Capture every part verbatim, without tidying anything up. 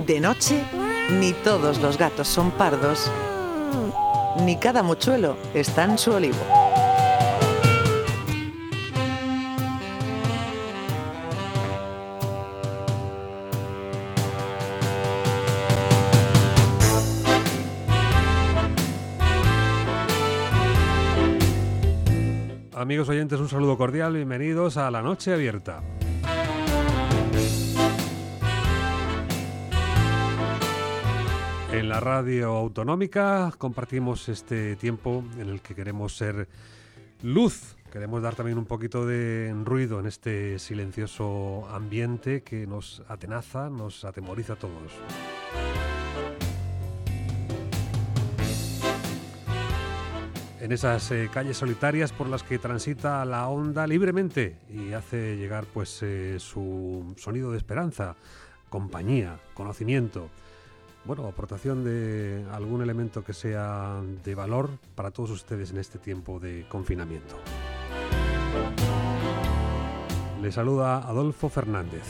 De noche, ni todos los gatos son pardos, ni cada mochuelo está en su olivo. Amigos oyentes, un saludo cordial, bienvenidos a La Noche Abierta. En la radio autonómica compartimos este tiempo en el que queremos ser luz, queremos dar también un poquito de ruido en este silencioso ambiente que nos atenaza, nos atemoriza a todos. En esas eh, calles solitarias por las que transita la onda libremente y hace llegar pues eh, su sonido de esperanza, compañía, conocimiento. Bueno, aportación de algún elemento que sea de valor para todos ustedes en este tiempo de confinamiento. Les saluda Adolfo Fernández.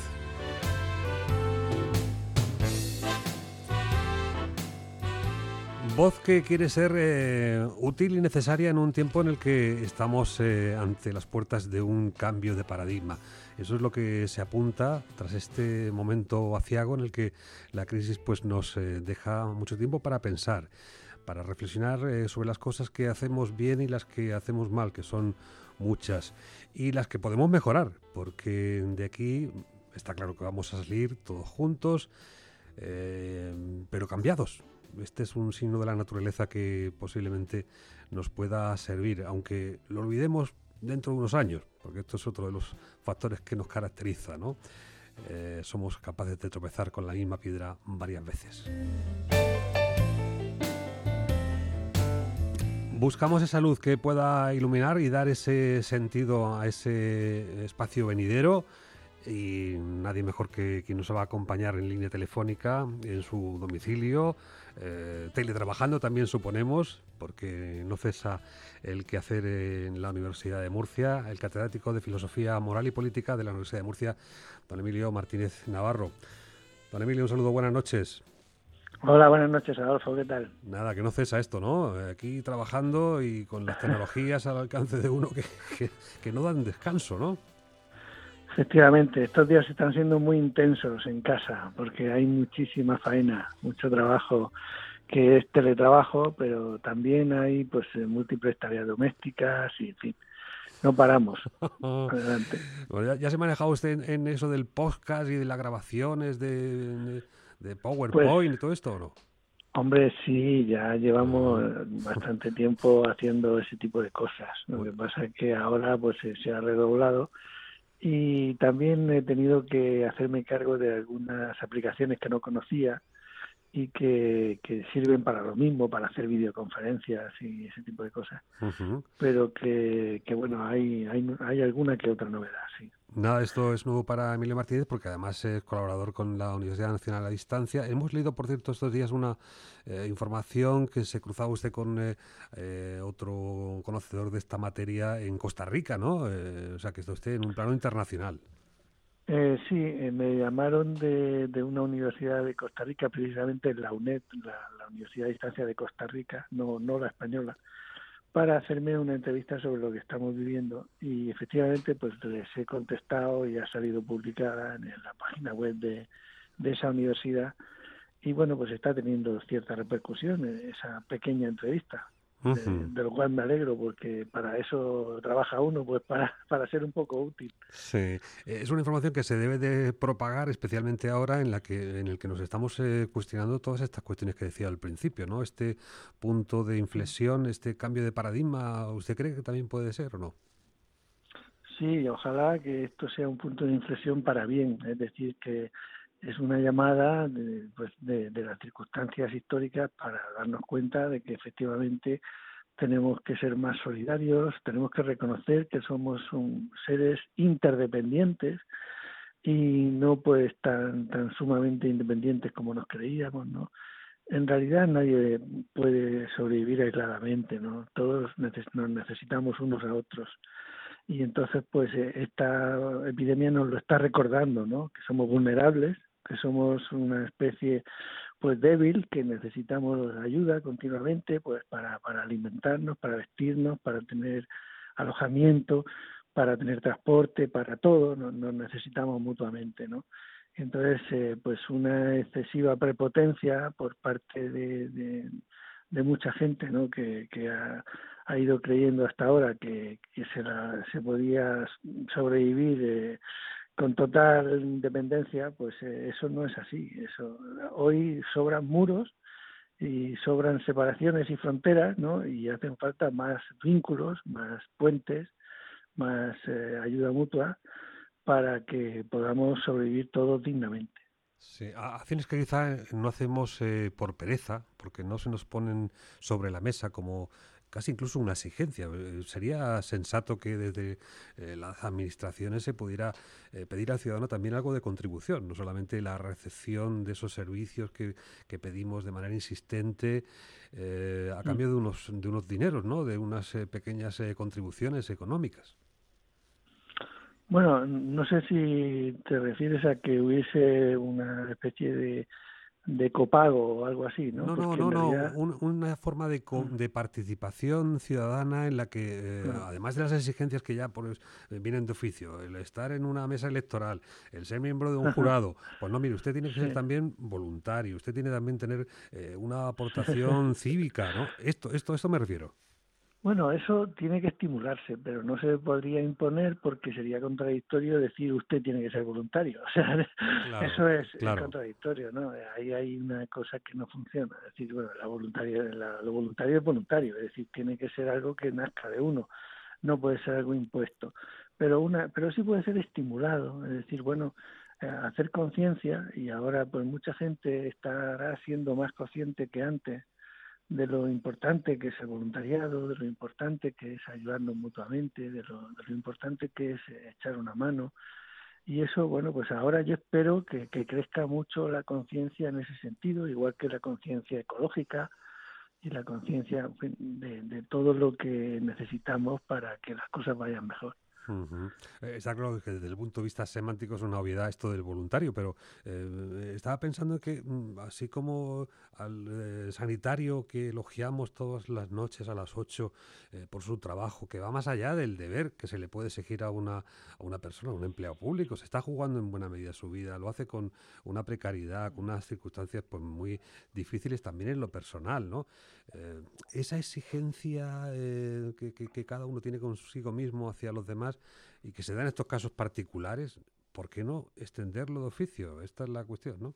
Voz que quiere ser eh, útil y necesaria en un tiempo en el que estamos eh, ante las puertas de un cambio de paradigma. Eso es lo que se apunta tras este momento aciago en el que la crisis pues, nos eh, deja mucho tiempo para pensar, para reflexionar eh, sobre las cosas que hacemos bien y las que hacemos mal, que son muchas, y las que podemos mejorar, porque de aquí está claro que vamos a salir todos juntos, eh, pero cambiados. Este es un signo de la naturaleza que posiblemente nos pueda servir, aunque lo olvidemos dentro de unos años, porque esto es otro de los factores que nos caracteriza, ¿no? Eh, somos capaces de tropezar con la misma piedra varias veces. Buscamos esa luz que pueda iluminar y dar ese sentido a ese espacio venidero, y nadie mejor que quien nos va a acompañar en línea telefónica, en su domicilio, eh, teletrabajando también suponemos, porque no cesa el quehacer en la Universidad de Murcia, el catedrático de Filosofía Moral y Política de la Universidad de Murcia, don Emilio Martínez Navarro. Don Emilio, un saludo, buenas noches. Hola, buenas noches, Adolfo, ¿qué tal? Nada, que no cesa esto, ¿no? Aquí trabajando y con las tecnologías al alcance de uno que, que, que no dan descanso, ¿no? Efectivamente, estos días están siendo muy intensos en casa porque hay muchísima faena, mucho trabajo que es teletrabajo, pero también hay pues múltiples tareas domésticas y en fin, no paramos. Adelante. Bueno, ya, ya se manejaba usted en, en eso del podcast y de las grabaciones de, de, de PowerPoint pues, y todo esto, ¿o no? Hombre, sí, ya llevamos bastante tiempo haciendo ese tipo de cosas. Lo bueno. que pasa es que ahora pues se ha redoblado. Y también he tenido que hacerme cargo de algunas aplicaciones que no conocía y que, que sirven para lo mismo, para hacer videoconferencias y ese tipo de cosas. Uh-huh. Pero que, que bueno, hay, hay, hay alguna que otra novedad, sí. Nada, esto es nuevo para Emilio Martínez porque además es colaborador con la Universidad Nacional a Distancia. Hemos leído, por cierto, estos días una eh, información que se cruzaba usted con eh, eh, otro conocedor de esta materia en Costa Rica, ¿no? Eh, o sea, que está usted en un plano internacional. Eh, sí, eh, me llamaron de, de una universidad de Costa Rica, precisamente la UNED, la, la Universidad a Distancia de Costa Rica, no, no la española, para hacerme una entrevista sobre lo que estamos viviendo y efectivamente pues les he contestado y ha salido publicada en la página web de, de esa universidad y bueno, pues está teniendo cierta repercusión esa pequeña entrevista, uh-huh. de, de lo cual me alegro porque para eso trabaja uno, pues para, para ser un poco útil. Sí, es una información que se debe de propagar especialmente ahora en la que en el que nos estamos eh, cuestionando todas estas cuestiones que decía al principio, ¿no? Este punto de inflexión, este cambio de paradigma, ¿usted cree que también puede ser o no? Sí, ojalá que esto sea un punto de inflexión para bien, es decir, que es una llamada de, pues de, de las circunstancias históricas para darnos cuenta de que efectivamente tenemos que ser más solidarios, tenemos que reconocer que somos un, seres interdependientes y no pues tan tan sumamente independientes como nos creíamos, ¿no? En realidad nadie puede sobrevivir aisladamente, ¿no? Todos neces- nos necesitamos unos a otros. Y entonces pues esta epidemia nos lo está recordando, ¿no? Que somos vulnerables, que somos una especie pues débil, que necesitamos ayuda continuamente pues para, para alimentarnos, para vestirnos, para tener alojamiento, para tener transporte, para todo, nos, nos necesitamos mutuamente, ¿no? Entonces, eh, pues una excesiva prepotencia por parte de, de, de mucha gente, ¿no? Que, que ha, ha ido creyendo hasta ahora que, que se, la, se podía sobrevivir eh, con total independencia, pues eh, eso no es así. Eso hoy sobran muros y sobran separaciones y fronteras, ¿no? Y hacen falta más vínculos, más puentes, más eh, ayuda mutua para que podamos sobrevivir todos dignamente. Sí, acciones que quizá no hacemos eh, por pereza, porque no se nos ponen sobre la mesa como casi incluso una exigencia. Sería sensato que desde eh, las administraciones se pudiera eh, pedir al ciudadano también algo de contribución, no solamente la recepción de esos servicios que, que pedimos de manera insistente eh, a cambio de unos, de unos dineros, ¿no? De unas eh, pequeñas eh, contribuciones económicas. Bueno, no sé si te refieres a que hubiese una especie de, de copago o algo así, ¿no? No, no, Porque no, en no. realidad... Un, una forma de, co de participación ciudadana en la que, eh, además de las exigencias que ya pues, vienen de oficio, el estar en una mesa electoral, el ser miembro de un jurado, pues no, mire, usted tiene que ser Sí. también voluntario, usted tiene también tener eh, una aportación cívica, ¿no? Esto, esto, esto me refiero. Bueno, eso tiene que estimularse, pero no se podría imponer porque sería contradictorio decir usted tiene que ser voluntario. O sea, Claro, eso es, claro. es contradictorio, ¿no? Ahí hay una cosa que no funciona. Es decir, bueno, la voluntaria, la, lo voluntario es voluntario, es decir, tiene que ser algo que nazca de uno, no puede ser algo impuesto. Pero una, pero sí puede ser estimulado, es decir, bueno, eh, hacer conciencia, y ahora pues mucha gente estará siendo más consciente que antes de lo importante que es el voluntariado, de lo importante que es ayudarnos mutuamente, de lo, de lo importante que es echar una mano. Y eso, bueno, pues ahora yo espero que, que crezca mucho la conciencia en ese sentido, igual que la conciencia ecológica y la conciencia de, de todo lo que necesitamos para que las cosas vayan mejor. Uh-huh. Eh, está claro que desde el punto de vista semántico es una obviedad esto del voluntario, pero eh, estaba pensando que mm, así como al eh, sanitario que elogiamos todas las noches a las ocho eh, por su trabajo, que va más allá del deber que se le puede exigir a una, a una persona, a un empleado público, se está jugando en buena medida su vida, lo hace con una precariedad, con unas circunstancias pues muy difíciles también en lo personal, ¿no? Eh, esa exigencia eh, que, que, que cada uno tiene consigo mismo hacia los demás y que se da en estos casos particulares, ¿por qué no extenderlo de oficio? Esta es la cuestión, ¿no?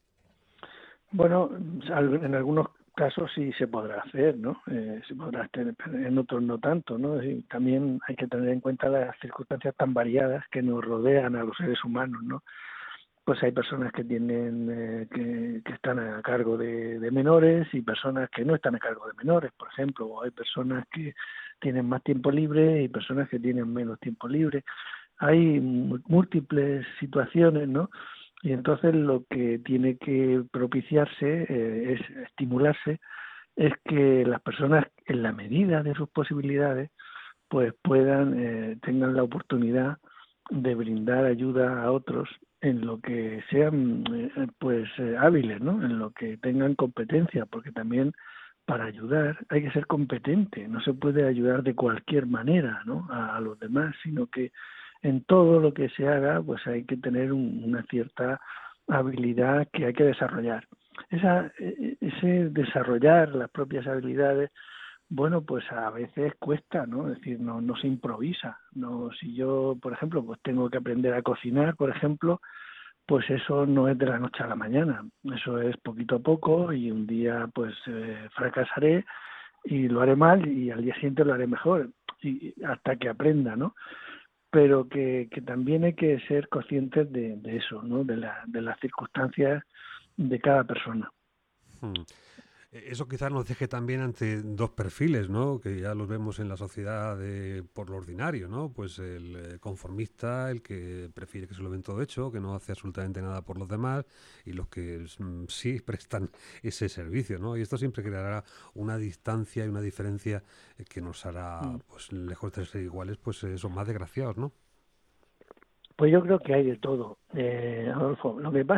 Bueno, en algunos casos sí se podrá hacer, ¿no? Eh, se podrá hacer, en otros no tanto, ¿no? Y también hay que tener en cuenta las circunstancias tan variadas que nos rodean a los seres humanos, ¿no? Pues hay personas que tienen eh, que, que están a cargo de, de menores y personas que no están a cargo de menores, por ejemplo, o hay personas que tienen más tiempo libre y personas que tienen menos tiempo libre. Hay múltiples situaciones, ¿no? Y entonces lo que tiene que propiciarse, eh, es estimularse, es que las personas, en la medida de sus posibilidades, pues puedan, eh, tengan la oportunidad de brindar ayuda a otros en lo que sean eh, pues eh, hábiles, ¿no? En lo que tengan competencia, porque también para ayudar hay que ser competente, no se puede ayudar de cualquier manera, ¿no? a, a los demás, sino que en todo lo que se haga pues hay que tener un, una cierta habilidad que hay que desarrollar. Esa, ese desarrollar las propias habilidades, bueno, pues a veces cuesta, ¿no? Es decir, no, no se improvisa. No, si yo, por ejemplo, pues tengo que aprender a cocinar, por ejemplo, pues eso no es de la noche a la mañana. Eso es poquito a poco y un día pues eh, fracasaré y lo haré mal y al día siguiente lo haré mejor y hasta que aprenda, ¿no? Pero que, que también hay que ser conscientes de, de eso, ¿no? De, la, de las circunstancias de cada persona. Hmm. Eso quizás nos deje también ante dos perfiles, ¿no? Que ya los vemos en la sociedad de, por lo ordinario, ¿no? Pues el conformista, el que prefiere que se lo den todo hecho, que no hace absolutamente nada por los demás, y los que mm, sí prestan ese servicio, ¿no? Y esto siempre creará una distancia y una diferencia que nos hará, pues lejos de ser iguales, pues son más desgraciados, ¿no? Pues yo creo que hay de todo, eh, Adolfo. Lo que pasa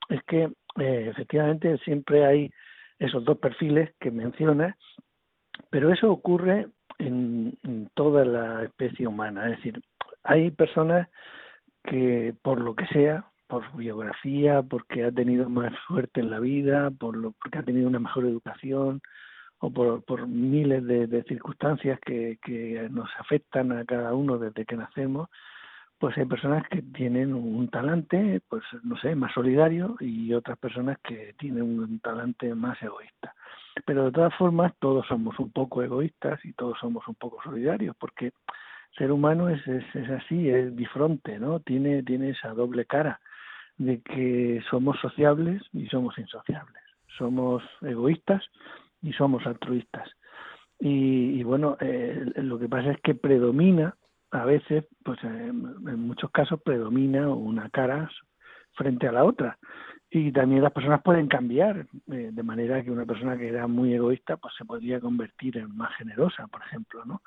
es que eh, efectivamente siempre hay esos dos perfiles que mencionas, pero eso ocurre en, en toda la especie humana. Es decir, hay personas que por lo que sea, por su biografía, porque ha tenido más suerte en la vida, por lo, porque ha tenido una mejor educación, o por, por miles de, de circunstancias que, que nos afectan a cada uno desde que nacemos, pues hay personas que tienen un talante, pues no sé, más solidario, y otras personas que tienen un talante más egoísta. Pero de todas formas todos somos un poco egoístas y todos somos un poco solidarios, porque el ser humano es, es, es así, es bifronte, ¿no? Tiene, tiene esa doble cara de que somos sociables y somos insociables, somos egoístas y somos altruistas. Y, y bueno, eh, lo que pasa es que predomina, a veces, pues eh, en muchos casos predomina una cara frente a la otra. Y también las personas pueden cambiar, eh, de manera que una persona que era muy egoísta pues se podría convertir en más generosa, por ejemplo, ¿no?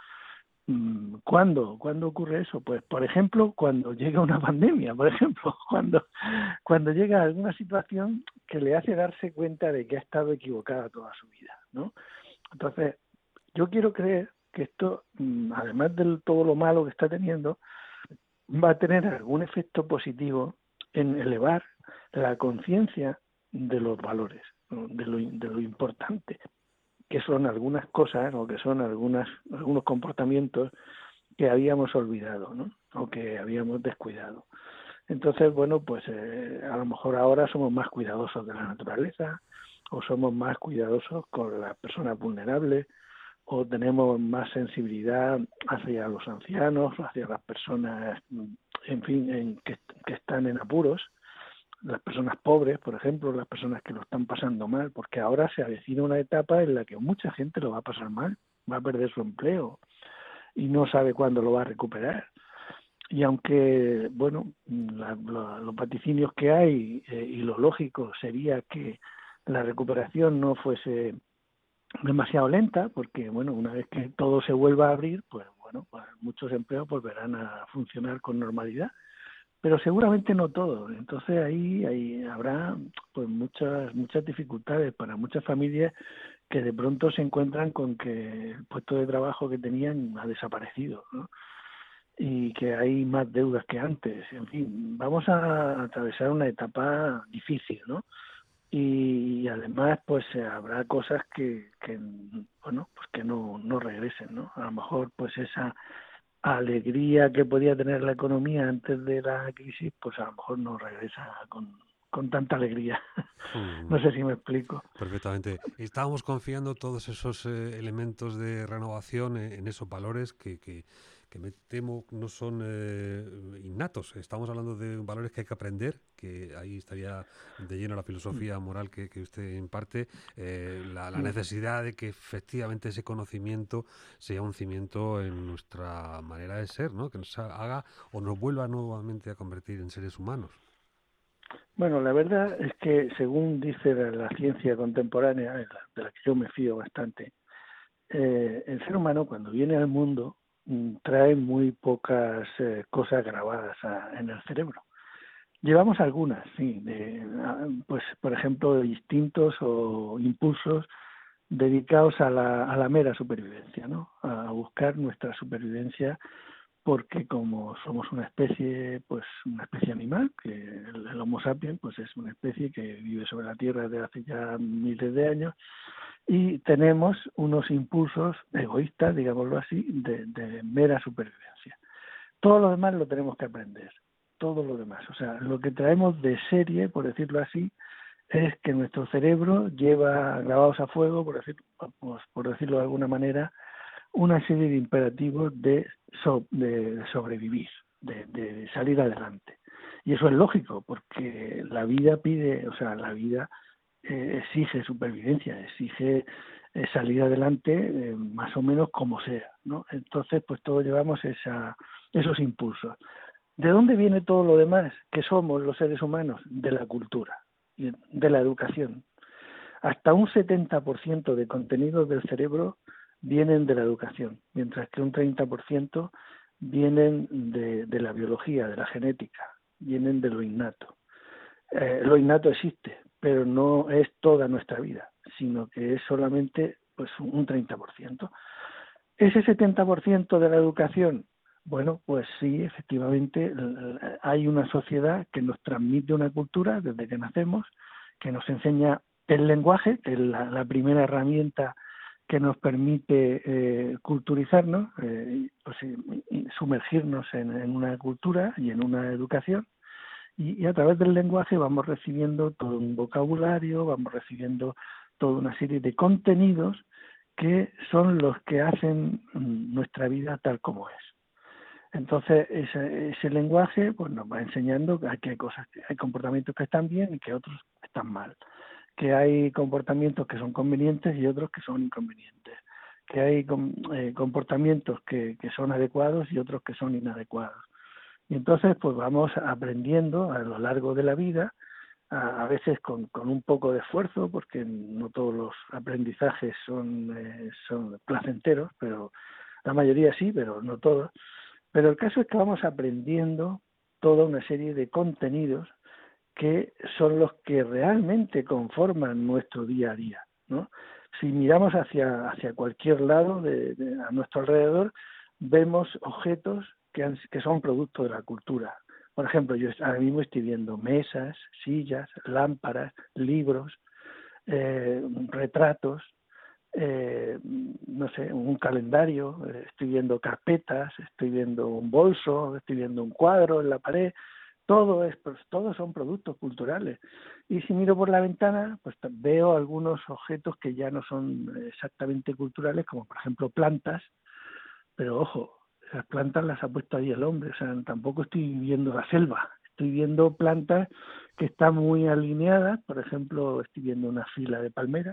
¿Cuándo? ¿Cuándo ocurre eso? Pues, por ejemplo, cuando llega una pandemia, por ejemplo, cuando, cuando llega alguna situación que le hace darse cuenta de que ha estado equivocada toda su vida, ¿no? Entonces, yo quiero creer que esto, además de todo lo malo que está teniendo, va a tener algún efecto positivo en elevar la conciencia de los valores, ¿no? de lo, de lo importante, que son algunas cosas o que son algunas algunos comportamientos que habíamos olvidado, ¿no? O que habíamos descuidado. Entonces, bueno, pues eh, a lo mejor ahora somos más cuidadosos de la naturaleza, o somos más cuidadosos con las personas vulnerables, o tenemos más sensibilidad hacia los ancianos, hacia las personas, en fin, en que, que están en apuros, las personas pobres, por ejemplo, las personas que lo están pasando mal, porque ahora se avecina una etapa en la que mucha gente lo va a pasar mal, va a perder su empleo y no sabe cuándo lo va a recuperar. Y aunque, bueno, la, la, los vaticinios que hay eh, y lo lógico sería que la recuperación no fuese demasiado lenta, porque, bueno, una vez que todo se vuelva a abrir, pues, bueno, pues muchos empleos volverán a funcionar con normalidad, pero seguramente no todo. Entonces ahí, ahí habrá pues muchas muchas dificultades para muchas familias que de pronto se encuentran con que el puesto de trabajo que tenían ha desaparecido, ¿no? Y que hay más deudas que antes. En fin, vamos a atravesar una etapa difícil, ¿no? Y además pues habrá cosas que, que bueno, pues que no no regresen, ¿no? A lo mejor pues esa alegría que podía tener la economía antes de la crisis, pues a lo mejor no regresa con, con tanta alegría. Mm. No sé si me explico. Perfectamente. Estábamos confiando todos esos eh, elementos de renovación en, en esos valores que, que, que me temo no son eh, innatos. Estamos hablando de valores que hay que aprender, que ahí estaría de lleno la filosofía moral que, que usted imparte, eh, la, la necesidad de que efectivamente ese conocimiento sea un cimiento en nuestra manera de ser, ¿no? Que nos haga o nos vuelva nuevamente a convertir en seres humanos. Bueno, la verdad es que según dice la, la ciencia contemporánea, de la, de la que yo me fío bastante, eh, el ser humano cuando viene al mundo mm, trae muy pocas eh, cosas grabadas a, en el cerebro. Llevamos algunas, sí, de, pues por ejemplo instintos o impulsos dedicados a la, a la mera supervivencia, ¿no? A buscar nuestra supervivencia, porque como somos una especie, pues una especie animal, que el, el Homo sapiens pues es una especie que vive sobre la Tierra desde hace ya miles de años, y tenemos unos impulsos egoístas, digámoslo así, de, de mera supervivencia. Todo lo demás lo tenemos que aprender, todo lo demás. O sea, lo que traemos de serie, por decirlo así, es que nuestro cerebro lleva grabados a fuego, por decir, pues, por decirlo de alguna manera, una serie de imperativos de, so, de sobrevivir, de, de salir adelante. Y eso es lógico, porque la vida pide, o sea, la vida eh, exige supervivencia, exige eh, salir adelante eh, más o menos como sea, ¿no? Entonces, pues todos llevamos esa, esos impulsos. ¿De dónde viene todo lo demás que somos los seres humanos? De la cultura, de la educación. Hasta un setenta por ciento de contenidos del cerebro vienen de la educación, mientras que un treinta por ciento vienen de, de la biología, de la genética, vienen de lo innato. Eh, lo innato existe, pero no es toda nuestra vida, sino que es solamente pues un treinta por ciento. Ese setenta por ciento de la educación, bueno, pues sí, efectivamente hay una sociedad que nos transmite una cultura desde que nacemos, que nos enseña el lenguaje, que es la, la primera herramienta que nos permite eh, culturizarnos, eh, pues, y sumergirnos en, en una cultura y en una educación. Y, y a través del lenguaje vamos recibiendo todo un vocabulario, vamos recibiendo toda una serie de contenidos que son los que hacen nuestra vida tal como es. Entonces, ese, ese lenguaje pues nos va enseñando que hay cosas, que hay comportamientos que están bien y que otros están mal, que hay comportamientos que son convenientes y otros que son inconvenientes, que hay eh, comportamientos que, que son adecuados y otros que son inadecuados. Y entonces, pues vamos aprendiendo a lo largo de la vida, a, a veces con, con un poco de esfuerzo, porque no todos los aprendizajes son, eh, son placenteros, pero la mayoría sí, pero no todos. Pero el caso es que vamos aprendiendo toda una serie de contenidos que son los que realmente conforman nuestro día a día, ¿no? Si miramos hacia, hacia cualquier lado de, de, a nuestro alrededor, vemos objetos que, han, que son producto de la cultura. Por ejemplo, yo ahora mismo estoy viendo mesas, sillas, lámparas, libros, eh, retratos, eh, no sé, un calendario, eh, estoy viendo carpetas, estoy viendo un bolso, estoy viendo un cuadro en la pared. Todo es, pues, todos son productos culturales. Y si miro por la ventana, pues veo algunos objetos que ya no son exactamente culturales, como por ejemplo plantas, pero ojo, esas plantas las ha puesto ahí el hombre, o sea, tampoco estoy viendo la selva, estoy viendo plantas que están muy alineadas, por ejemplo, estoy viendo una fila de palmeras,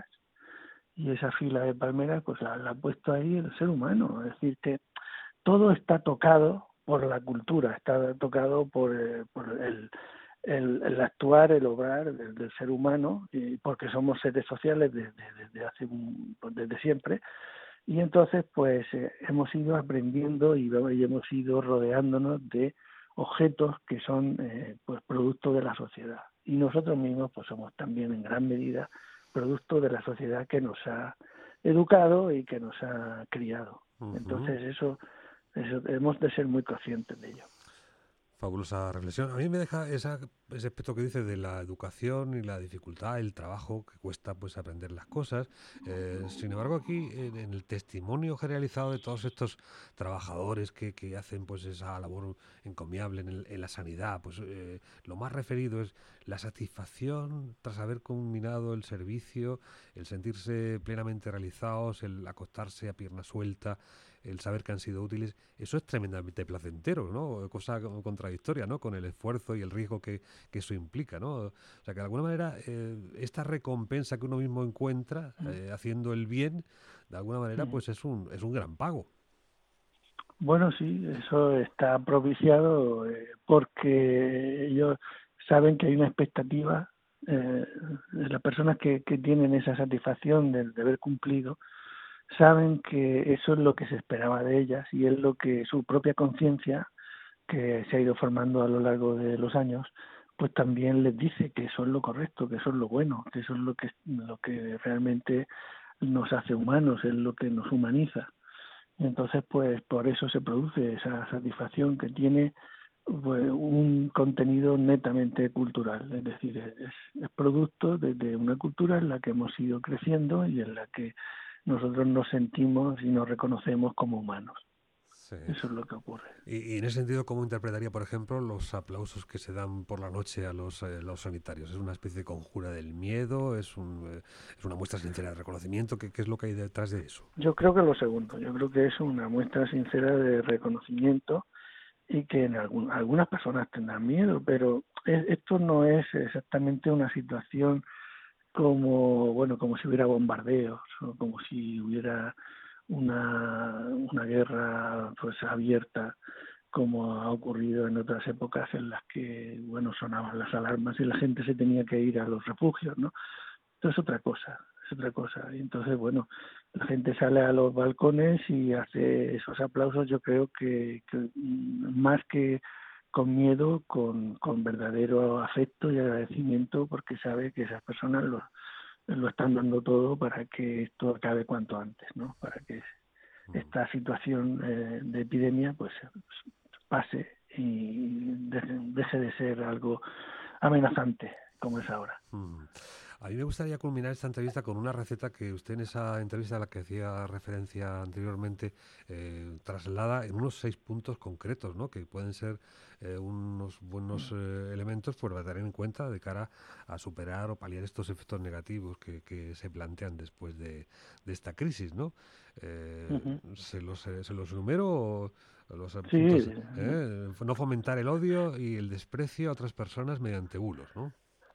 y esa fila de palmeras pues la, la ha puesto ahí el ser humano, es decir, que todo está tocado por la cultura, está tocado por, eh, por el, el, el actuar, el obrar del, del ser humano, y porque somos seres sociales desde, desde hace un, desde siempre, y entonces pues eh, hemos ido aprendiendo y, y hemos ido rodeándonos de objetos que son eh, pues producto de la sociedad, y nosotros mismos pues somos también en gran medida producto de la sociedad que nos ha educado y que nos ha criado. Uh-huh. Entonces eso Eso, hemos de ser muy conscientes de ello. Fabulosa reflexión. A mí me deja esa, ese aspecto que dice de la educación y la dificultad, el trabajo que cuesta pues aprender las cosas. Eh, sin embargo, aquí en, en el testimonio generalizado de todos estos trabajadores que, que hacen pues esa labor encomiable en, el, en la sanidad, pues eh, lo más referido es la satisfacción tras haber culminado el servicio, el sentirse plenamente realizados, el acostarse a pierna suelta, el saber que han sido útiles. Eso es tremendamente placentero, ¿no? Cosa contradictoria, ¿no? Con el esfuerzo y el riesgo que, que eso implica, ¿no? O sea, que de alguna manera eh, esta recompensa que uno mismo encuentra eh, haciendo el bien, de alguna manera, pues es un es un gran pago. Bueno, sí, eso está propiciado eh, porque ellos saben que hay una expectativa eh, de las personas que, que tienen esa satisfacción de, de haber cumplido, saben que eso es lo que se esperaba de ellas y es lo que su propia conciencia, que se ha ido formando a lo largo de los años, pues también les dice que eso es lo correcto, que eso es lo bueno, que eso es lo que lo que realmente nos hace humanos, es lo que nos humaniza. Entonces, pues por eso se produce esa satisfacción que tiene pues, un contenido netamente cultural, es decir, es, es producto de, de una cultura en la que hemos ido creciendo y en la que nosotros nos sentimos y nos reconocemos como humanos. Sí. Eso es lo que ocurre. Y, y en ese sentido, ¿cómo interpretaría, por ejemplo, los aplausos que se dan por la noche a los, eh, los sanitarios? ¿Es una especie de conjura del miedo? ¿Es, un, eh, es una muestra sincera de reconocimiento? ¿Qué, ¿Qué es lo que hay detrás de eso? Yo creo que lo segundo. Yo creo que es una muestra sincera de reconocimiento y que en algún, algunas personas tendrán miedo, pero es, esto no es exactamente una situación como, bueno, como si hubiera bombardeos o como si hubiera una, una guerra pues abierta, como ha ocurrido en otras épocas en las que, bueno, sonaban las alarmas y la gente se tenía que ir a los refugios, ¿no? Esto es otra cosa, es otra cosa. Y entonces, bueno, la gente sale a los balcones y hace esos aplausos, yo creo que, que más que con miedo, con, con verdadero afecto y agradecimiento, porque sabe que esas personas lo, lo están dando todo para que esto acabe cuanto antes, ¿no? Para que esta situación eh, de epidemia pues pase y deje, deje de ser algo amenazante como es ahora. Mm. A mí me gustaría culminar esta entrevista con una receta que usted en esa entrevista a la que hacía referencia anteriormente eh, traslada en unos seis puntos concretos, ¿no? Que pueden ser eh, unos buenos eh, elementos pues, para tener en cuenta de cara a superar o paliar estos efectos negativos que, que se plantean después de, de esta crisis, ¿no? Eh, Uh-huh. ¿se, los, se los enumero o los Sí, puntos? ¿eh? No fomentar el odio y el desprecio a otras personas mediante bulos, ¿no?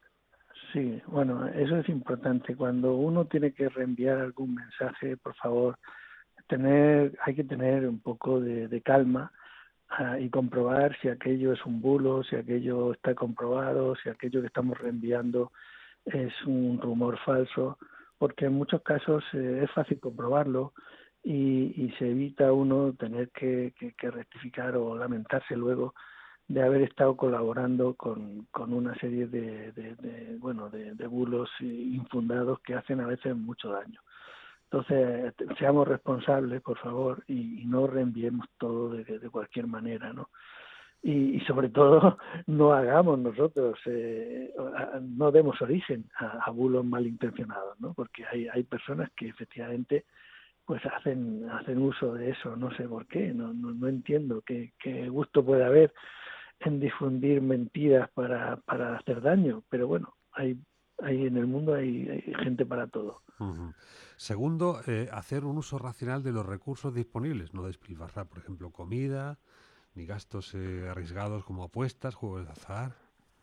Sí, bueno, eso es importante. Cuando uno tiene que reenviar algún mensaje, por favor, tener, hay que tener un poco de, de calma uh, y comprobar si aquello es un bulo, si aquello está comprobado, si aquello que estamos reenviando es un rumor falso, porque en muchos casos eh, es fácil comprobarlo y, y se evita uno tener que, que, que rectificar o lamentarse luego de haber estado colaborando con, con una serie de, de, de bueno de, de bulos infundados que hacen a veces mucho daño. Entonces, seamos responsables, por favor, y, y no reenviemos todo de, de cualquier manera, ¿no? Y, y sobre todo, no hagamos nosotros, eh, no demos origen a, a bulos malintencionados, ¿no? Porque hay, hay personas que efectivamente pues hacen hacen uso de eso, no sé por qué, no no, no entiendo qué, qué gusto puede haber en difundir mentiras para, para hacer daño, pero bueno, hay, hay en el mundo hay, hay gente para todo. Uh-huh. Segundo, eh, hacer un uso racional de los recursos disponibles, no despilfarrar, por ejemplo, comida, ni gastos eh, arriesgados como apuestas, juegos de azar.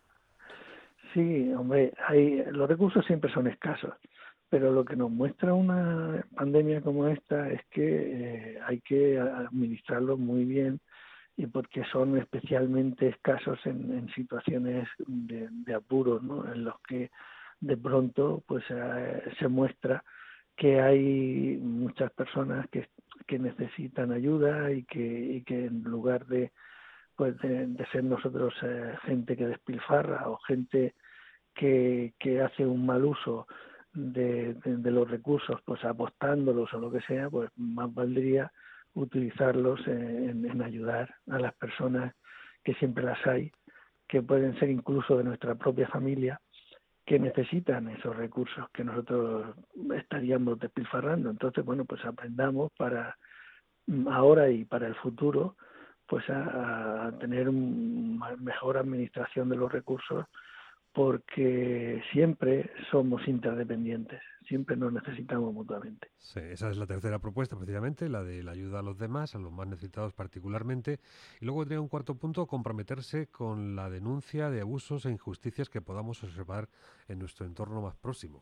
Sí, hombre, hay, los recursos siempre son escasos, pero lo que nos muestra una pandemia como esta es que eh, hay que administrarlos muy bien y porque son especialmente escasos en, en situaciones de, de apuro, ¿no? En los que de pronto pues eh, se muestra que hay muchas personas que, que necesitan ayuda y que, y que en lugar de pues de, de ser nosotros eh, gente que despilfarra o gente que, que hace un mal uso de, de, de los recursos, pues apostándolos o lo que sea, pues más valdría utilizarlos en, en ayudar a las personas, que siempre las hay, que pueden ser incluso de nuestra propia familia, que necesitan esos recursos que nosotros estaríamos despilfarrando. Entonces, bueno, pues aprendamos para ahora y para el futuro, pues a, a tener una mejor administración de los recursos, porque siempre somos interdependientes, siempre nos necesitamos mutuamente. Sí, esa es la tercera propuesta, precisamente, la de la ayuda a los demás, a los más necesitados particularmente. Y luego tendría un cuarto punto, comprometerse con la denuncia de abusos e injusticias que podamos observar en nuestro entorno más próximo.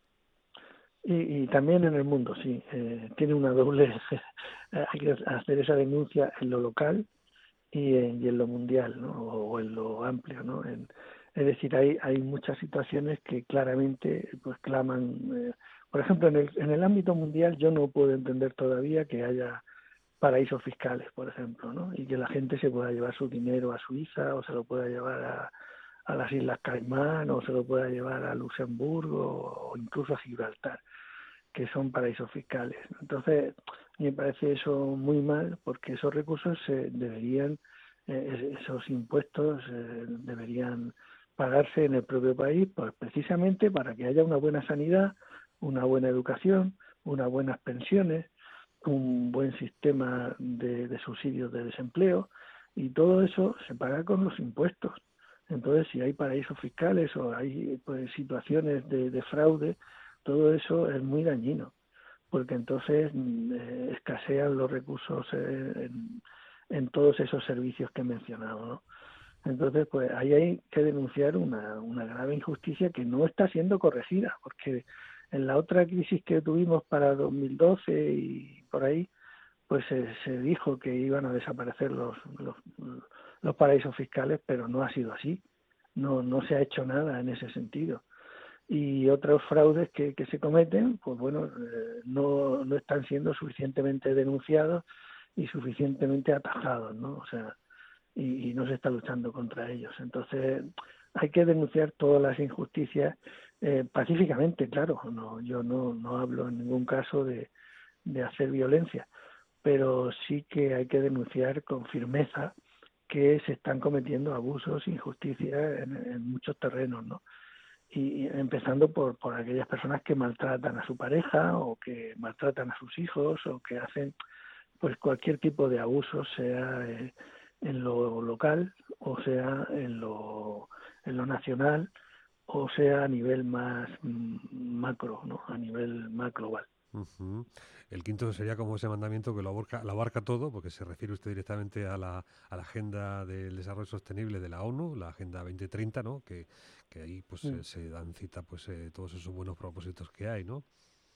Y, y también en el mundo, sí, eh, tiene una doble, hay que hacer esa denuncia en lo local y en, y en lo mundial, ¿no? O, o en lo amplio, ¿no? En, es decir, hay, hay muchas situaciones que claramente pues claman. Eh, por ejemplo, en el, en el ámbito mundial yo no puedo entender todavía que haya paraísos fiscales, por ejemplo, ¿no? Y que la gente se pueda llevar su dinero a Suiza o se lo pueda llevar a, a las Islas Caimán o se lo pueda llevar a Luxemburgo o incluso a Gibraltar, que son paraísos fiscales. Entonces, me parece eso muy mal, porque esos recursos se deberían, eh, esos impuestos eh, deberían pagarse en el propio país, pues precisamente para que haya una buena sanidad, una buena educación, unas buenas pensiones, un buen sistema de, de subsidios de desempleo, y todo eso se paga con los impuestos. Entonces, si hay paraísos fiscales o hay pues, situaciones de, de fraude, todo eso es muy dañino, porque entonces eh, escasean los recursos eh, en, en todos esos servicios que he mencionado, ¿no? Entonces, pues ahí hay que denunciar una, una grave injusticia que no está siendo corregida, porque en la otra crisis que tuvimos para dos mil doce y por ahí, pues se, se dijo que iban a desaparecer los, los, los paraísos fiscales, pero no ha sido así, no, no se ha hecho nada en ese sentido. Y otros fraudes que, que se cometen, pues bueno, eh, no, no están siendo suficientemente denunciados y suficientemente atajados, ¿no? O sea, y, y no se está luchando contra ellos. Entonces hay que denunciar todas las injusticias eh, pacíficamente, claro. No, yo no, no hablo en ningún caso de, de hacer violencia, pero sí que hay que denunciar con firmeza que se están cometiendo abusos, injusticias en, en muchos terrenos, ¿no? Y, y empezando por, por aquellas personas que maltratan a su pareja o que maltratan a sus hijos o que hacen pues cualquier tipo de abuso, sea eh, en lo local o sea en lo, en lo nacional o sea a nivel más mm, macro, ¿no? A nivel más global. Uh-huh. El quinto sería como ese mandamiento que lo abarca, lo abarca todo, porque se refiere usted directamente a la, a la Agenda del Desarrollo Sostenible de la ONU, la Agenda veinte treinta, ¿no? Que, que ahí pues Mm. eh, se dan cita pues eh, todos esos buenos propósitos que hay, ¿no?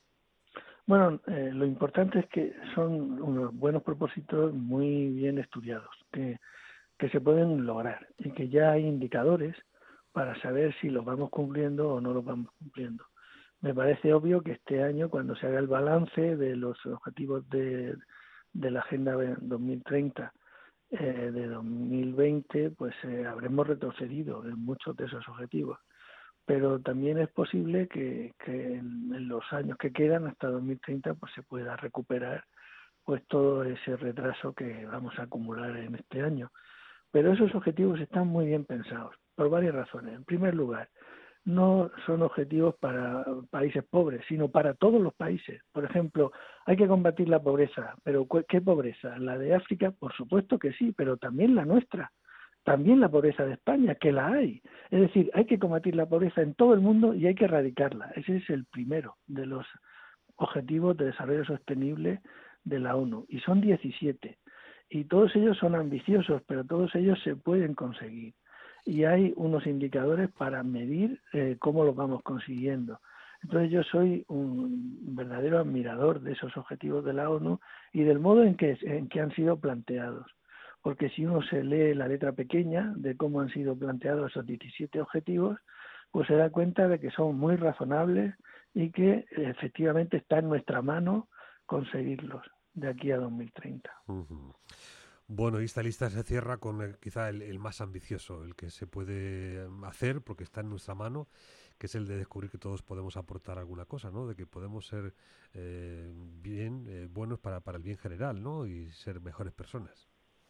Bueno, eh, lo importante es que son unos buenos propósitos muy bien estudiados, que, que se pueden lograr y que ya hay indicadores para saber si los vamos cumpliendo o no los vamos cumpliendo. Me parece obvio que este año, cuando se haga el balance de los objetivos de, de la Agenda dos mil treinta eh, de dos mil veinte, pues eh, habremos retrocedido en muchos de esos objetivos. Pero también es posible que, que en, en los años que quedan hasta dos mil treinta pues se pueda recuperar pues todo ese retraso que vamos a acumular en este año. Pero esos objetivos están muy bien pensados por varias razones. En primer lugar, no son objetivos para países pobres, sino para todos los países. Por ejemplo, hay que combatir la pobreza, pero ¿qué pobreza? ¿La de África? Por supuesto que sí, pero también la nuestra. También la pobreza de España, que la hay. Es decir, hay que combatir la pobreza en todo el mundo y hay que erradicarla. Ese es el primero de los objetivos de desarrollo sostenible de la ONU. Y son diecisiete. Y todos ellos son ambiciosos, pero todos ellos se pueden conseguir. Y hay unos indicadores para medir eh, cómo los vamos consiguiendo. Entonces yo soy un verdadero admirador de esos objetivos de la ONU y del modo en que, en que han sido planteados. Porque si uno se lee la letra pequeña de cómo han sido planteados esos diecisiete objetivos, pues se da cuenta de que son muy razonables y que efectivamente está en nuestra mano conseguirlos de aquí a dos mil treinta. Uh-huh. Bueno, y esta lista se cierra con el, quizá el, el más ambicioso, el que se puede hacer porque está en nuestra mano, que es el de descubrir que todos podemos aportar alguna cosa, ¿no? De que podemos ser eh, bien eh, buenos para, para el bien general, ¿no? Y ser mejores personas.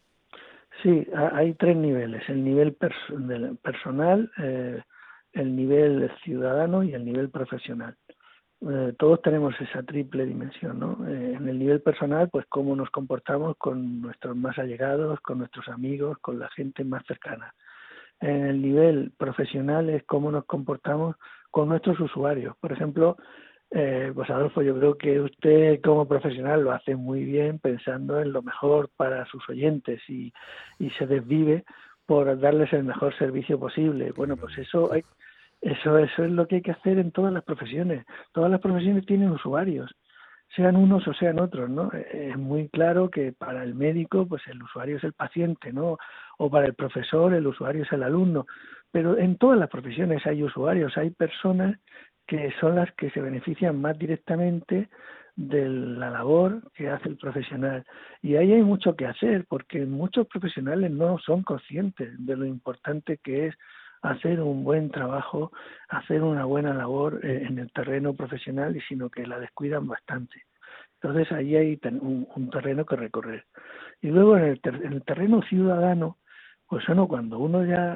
Sí, hay tres niveles, el nivel pers- personal, eh, el nivel ciudadano y el nivel profesional. Eh, todos tenemos esa triple dimensión, ¿no? Eh, en el nivel personal, pues cómo nos comportamos con nuestros más allegados, con nuestros amigos, con la gente más cercana. En el nivel profesional es cómo nos comportamos con nuestros usuarios. Por ejemplo, eh, pues Adolfo, yo creo que usted como profesional lo hace muy bien pensando en lo mejor para sus oyentes y, y se desvive por darles el mejor servicio posible. Bueno, pues eso hay, eso, eso es lo que hay que hacer en todas las profesiones. Todas las profesiones tienen usuarios, sean unos o sean otros, ¿no? Es muy claro que para el médico, pues el usuario es el paciente, ¿no? O para el profesor, el usuario es el alumno. Pero en todas las profesiones hay usuarios, hay personas que son las que se benefician más directamente de la labor que hace el profesional. Y ahí hay mucho que hacer, porque muchos profesionales no son conscientes de lo importante que es hacer un buen trabajo, hacer una buena labor eh, en el terreno profesional, y sino que la descuidan bastante. Entonces ahí hay ten, un, un terreno que recorrer. Y luego en el, ter, en el terreno ciudadano, pues bueno, cuando uno ya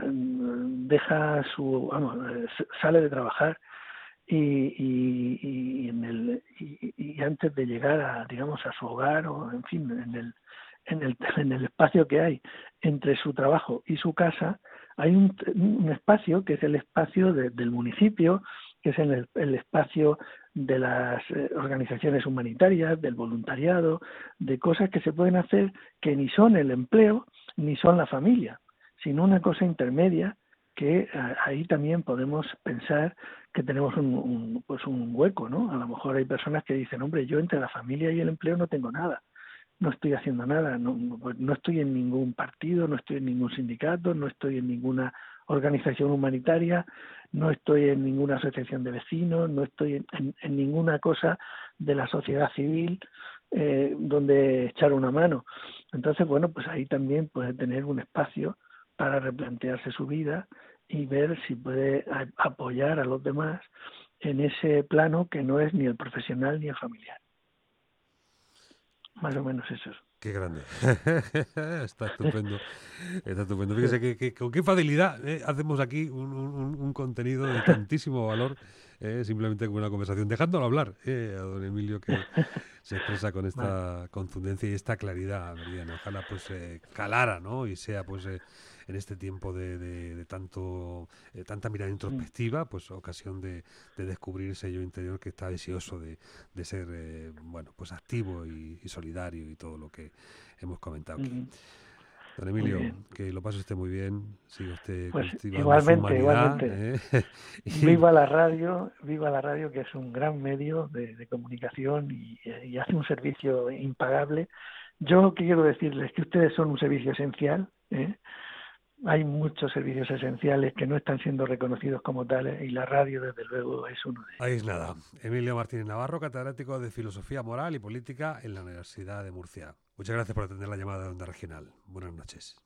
deja su, vamos, sale de trabajar y, y, y, en el, y, y antes de llegar a, digamos, a su hogar o, en fin, en el, en el, en el espacio que hay entre su trabajo y su casa, hay un, un espacio que es el espacio de, del municipio, que es el, el espacio de las organizaciones humanitarias, del voluntariado, de cosas que se pueden hacer que ni son el empleo ni son la familia, sino una cosa intermedia que ahí también podemos pensar que tenemos un, un, pues un hueco, ¿no? A lo mejor hay personas que dicen, hombre, yo entre la familia y el empleo no tengo nada, no estoy haciendo nada, no, no estoy en ningún partido, no estoy en ningún sindicato, no estoy en ninguna organización humanitaria, no estoy en ninguna asociación de vecinos, no estoy en, en, en ninguna cosa de la sociedad civil, eh, donde echar una mano. Entonces, bueno, pues ahí también puede tener un espacio para replantearse su vida y ver si puede a- apoyar a los demás en ese plano que no es ni el profesional ni el familiar. Más o menos eso es. Qué grande. Está estupendo. Está estupendo. Fíjese que, que- con qué facilidad eh, hacemos aquí un, un- un contenido de tantísimo valor, eh, simplemente con una conversación, dejándolo hablar eh, a don Emilio, que se expresa con Vale. esta contundencia y esta claridad meridiana. Ojalá pues eh, calara, ¿no? Y sea pues eh, en este tiempo de, de- de tanto eh, tanta mirada Mm, introspectiva, pues ocasión de, de descubrir ese yo interior que está deseoso de, de ser eh, bueno, pues activo y, y solidario y todo lo que hemos comentado aquí. mm, Don muy Emilio, bien. que lo pase usted muy bien, siga usted Pues cultivando su igualmente, humanidad, igualmente. ¿eh? y Viva la radio, viva la radio, que es un gran medio de, de comunicación y, y hace un servicio impagable. Yo quiero decirles que ustedes son un servicio esencial, ¿eh? Hay muchos servicios esenciales que no están siendo reconocidos como tales y la radio, desde luego, es uno de ellos. ahí es nada. Emilio Martínez Navarro, catedrático de Filosofía Moral y Política en la Universidad de Murcia. Muchas gracias por atender la llamada de Onda Regional. Buenas noches.